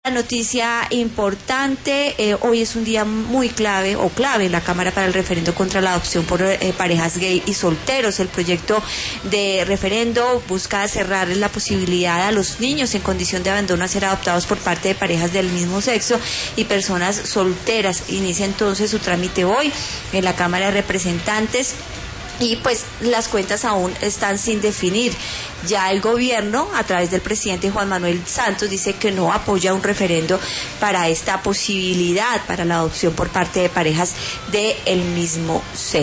Noticia importante, hoy es un día muy clave en la Cámara para el referendo contra la adopción por parejas gay y solteros. El proyecto de referendo busca cerrar la posibilidad a los niños en condición de abandono a ser adoptados por parte de parejas del mismo sexo y personas solteras. Inicia entonces su trámite hoy en la Cámara de Representantes. Y pues las cuentas aún están sin definir. Ya el gobierno, a través del presidente Juan Manuel Santos, dice que no apoya un referendo para esta posibilidad, para la adopción por parte de parejas del mismo sexo.